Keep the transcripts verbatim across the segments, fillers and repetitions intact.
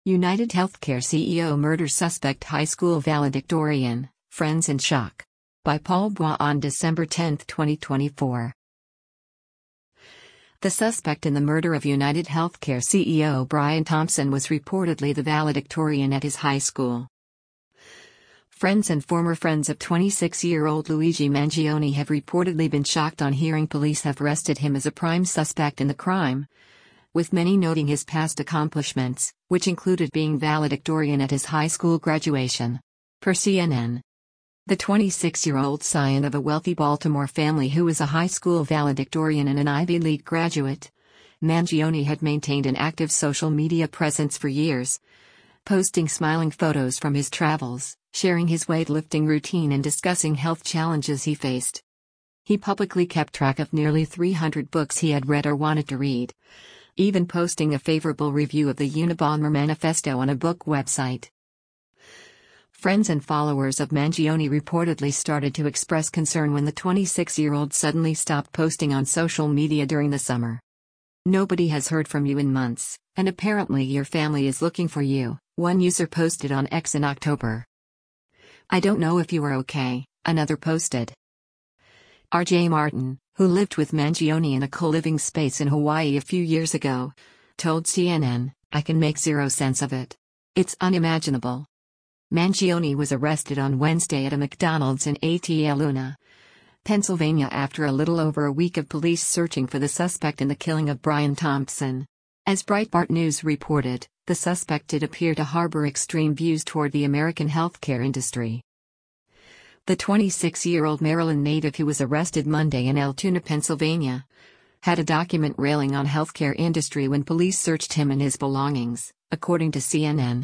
United Healthcare C E O murders suspect high school valedictorian, friends in shock. By Paul Bois on December tenth, twenty twenty-four. The suspect in the murder of United Healthcare C E O Brian Thompson was reportedly the valedictorian at his high school. Friends and former friends of twenty-six-year-old Luigi Mangione have reportedly been shocked on hearing police have arrested him as a prime suspect in the crime, with many noting his past accomplishments, which included being valedictorian at his high school graduation. Per C N N. The twenty-six-year-old scion of a wealthy Baltimore family who was a high school valedictorian and an Ivy League graduate, Mangione had maintained an active social media presence for years, posting smiling photos from his travels, sharing his weightlifting routine and discussing health challenges he faced. He publicly kept track of nearly three hundred books he had read or wanted to read, even posting a favorable review of the Unabomber Manifesto on a book website. Friends and followers of Mangione reportedly started to express concern when the twenty-six-year-old suddenly stopped posting on social media during the summer. "Nobody has heard from you in months, and apparently your family is looking for you," one user posted on X in October. "I don't know if you are okay," another posted. R J Martin, who lived with Mangione in a co-living space in Hawaii a few years ago, told C N N, "I can make zero sense of it. It's unimaginable." Mangione was arrested on Wednesday at a McDonald's in Ataluna, Pennsylvania after a little over a week of police searching for the suspect in the killing of Brian Thompson. As Breitbart News reported, the suspect did appear to harbor extreme views toward the American healthcare industry. The twenty-six-year-old Maryland native who was arrested Monday in Altoona, Pennsylvania, had a document railing on healthcare industry when police searched him and his belongings, according to C N N.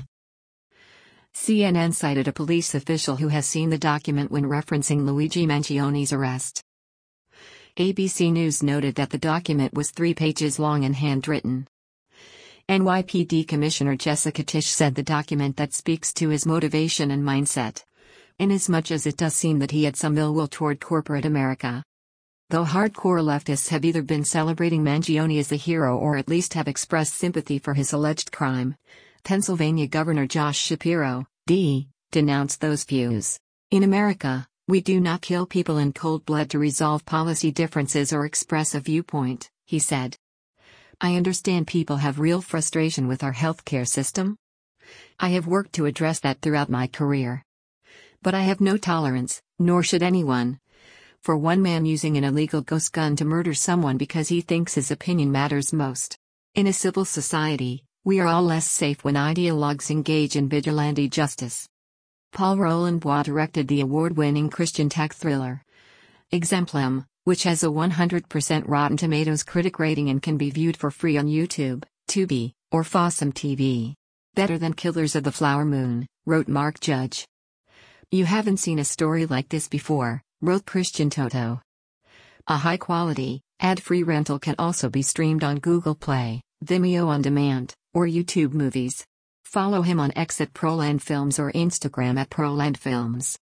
C N N cited a police official who has seen the document when referencing Luigi Mangione's arrest. A B C News noted that the document was three pages long and handwritten. N Y P D Commissioner Jessica Tisch said the document that speaks to his motivation and mindset, inasmuch as it does seem that he had some ill will toward corporate America. Though hardcore leftists have either been celebrating Mangione as a hero or at least have expressed sympathy for his alleged crime, Pennsylvania Governor Josh Shapiro, D, denounced those views. "In America, we do not kill people in cold blood to resolve policy differences or express a viewpoint," he said. "I understand people have real frustration with our healthcare system. I have worked to address that throughout my career. But I have no tolerance, nor should anyone, for one man using an illegal ghost gun to murder someone because he thinks his opinion matters most. In a civil society, we are all less safe when ideologues engage in vigilante justice." Paul Roland Bois directed the award-winning Christian tech thriller Exemplum, which has a one hundred percent Rotten Tomatoes critic rating and can be viewed for free on YouTube, Tubi, or Fossum T V. "Better than Killers of the Flower Moon," wrote Mark Judge. "You haven't seen a story like this before," wrote Christian Toto. A high-quality, ad-free rental can also be streamed on Google Play, Vimeo On Demand, or YouTube Movies. Follow him on X at Proland Films or Instagram at Proland Films.